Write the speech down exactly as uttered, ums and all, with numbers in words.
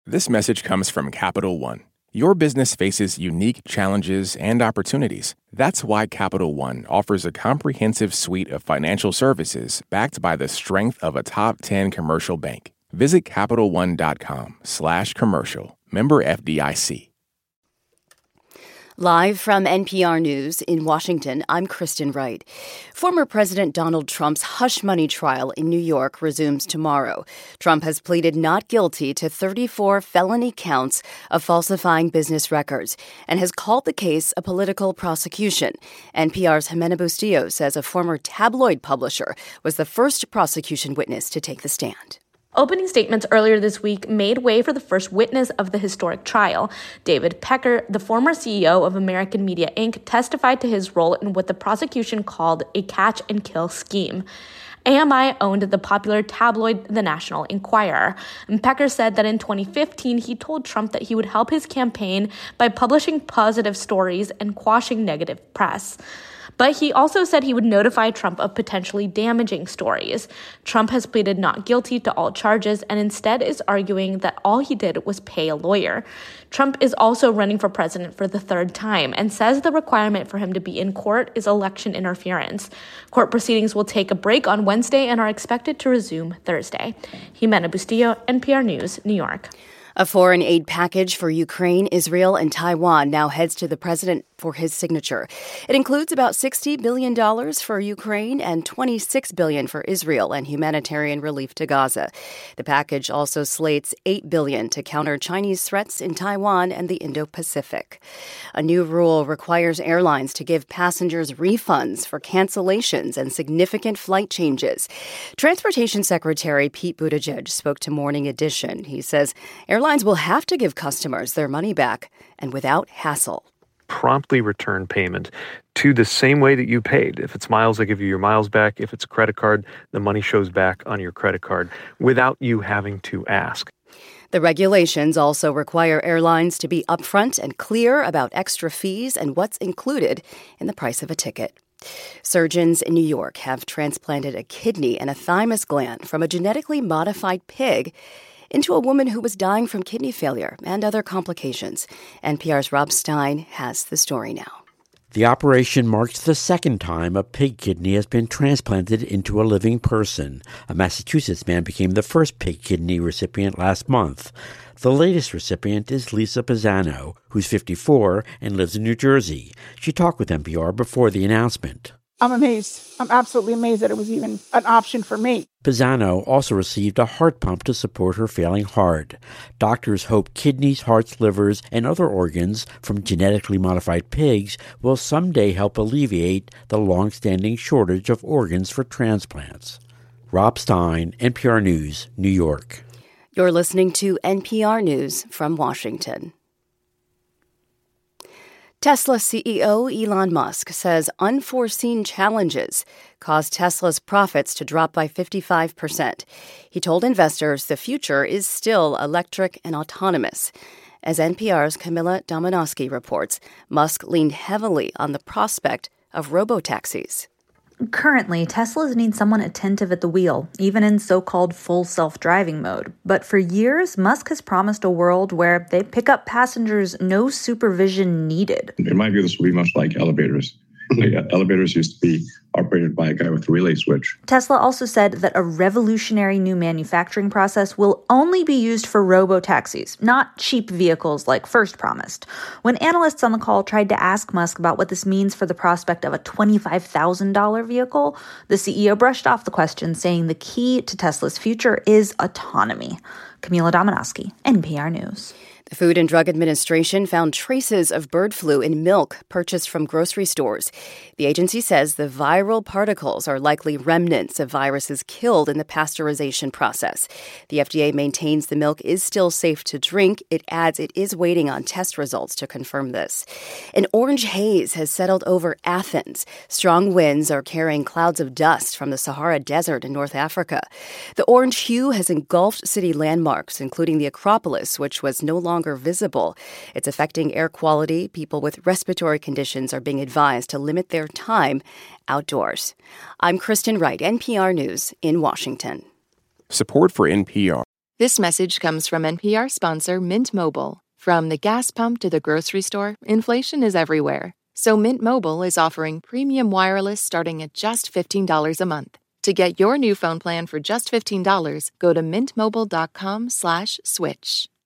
This message comes from Capital One. Your business faces unique challenges and opportunities. That's why Capital One offers a comprehensive suite of financial services backed by the strength of a top ten commercial bank. Visit CapitalOne.com slash commercial. Member F D I C. Live from N P R News in Washington, I'm Kristen Wright. Former President Donald Trump's hush money trial in New York resumes tomorrow. Trump has pleaded not guilty to thirty-four felony counts of falsifying business records and has called the case a political prosecution. N P R's Jimena Bustillo says a former tabloid publisher was the first prosecution witness to take the stand. Opening statements earlier this week made way for the first witness of the historic trial. David Pecker, the former C E O of American Media Incorporated, testified to his role in what the prosecution called a catch-and-kill scheme. A M I owned the popular tabloid The National Enquirer, and Pecker said that in twenty fifteen he told Trump that he would help his campaign by publishing positive stories and quashing negative press. But he also said he would notify Trump of potentially damaging stories. Trump has pleaded not guilty to all charges and instead is arguing that all he did was pay a lawyer. Trump is also running for president for the third time and says the requirement for him to be in court is election interference. Court proceedings will take a break on Wednesday and are expected to resume Thursday. Jimena Bustillo, N P R News, New York. A foreign aid package for Ukraine, Israel, and Taiwan now heads to the president for his signature. It includes about sixty billion dollars for Ukraine and twenty-six billion dollars for Israel and humanitarian relief to Gaza. The package also slates eight billion dollars to counter Chinese threats in Taiwan and the Indo-Pacific. A new rule requires airlines to give passengers refunds for cancellations and significant flight changes. Transportation Secretary Pete Buttigieg spoke to Morning Edition. He says airlines will have to give customers their money back and without hassle. Promptly return payment to the same way that you paid. If it's miles, they give you your miles back. If it's a credit card, the money shows back on your credit card without you having to ask. The regulations also require airlines to be upfront and clear about extra fees and what's included in the price of a ticket. Surgeons in New York have transplanted a kidney and a thymus gland from a genetically modified pig into a woman who was dying from kidney failure and other complications. N P R's Rob Stein has the story now. The operation marks the second time a pig kidney has been transplanted into a living person. A Massachusetts man became the first pig kidney recipient last month. The latest recipient is Lisa Pisano, who's fifty-four and lives in New Jersey. She talked with N P R before the announcement. I'm amazed. I'm absolutely amazed that it was even an option for me. Pisano also received a heart pump to support her failing heart. Doctors hope kidneys, hearts, livers, and other organs from genetically modified pigs will someday help alleviate the long-standing shortage of organs for transplants. Rob Stein, N P R News, New York. You're listening to N P R News from Washington. Tesla C E O Elon Musk says unforeseen challenges caused Tesla's profits to drop by fifty-five percent. He told investors the future is still electric and autonomous. As N P R's Camila Domonoske reports, Musk leaned heavily on the prospect of robotaxis. Currently, Teslas need someone attentive at the wheel, even in so-called full self-driving mode. But for years, Musk has promised a world where they pick up passengers, no supervision needed. In my view, this will be much like elevators. Elevators used to be operated by a guy with a relay switch. Tesla also said that a revolutionary new manufacturing process will only be used for robo-taxis, not cheap vehicles like first promised. When analysts on the call tried to ask Musk about what this means for the prospect of a twenty-five thousand dollars vehicle, the C E O brushed off the question, saying the key to Tesla's future is autonomy. Camila Domonoske, N P R News. The Food and Drug Administration found traces of bird flu in milk purchased from grocery stores. The agency says the viral particles are likely remnants of viruses killed in the pasteurization process. The F D A maintains the milk is still safe to drink. It adds it is waiting on test results to confirm this. An orange haze has settled over Athens. Strong winds are carrying clouds of dust from the Sahara Desert in North Africa. The orange hue has engulfed city landmarks, including the Acropolis, which was no longer visible. It's affecting air quality. People with respiratory conditions are being advised to limit their time outdoors. I'm Kristen Wright, N P R News in Washington. Support for N P R This message comes from N P R sponsor Mint Mobile. From the gas pump to the grocery store, inflation is everywhere. So Mint Mobile is offering premium wireless starting at just fifteen dollars a month. To get your new phone plan for just fifteen dollars, go to mintmobile.com slash switch.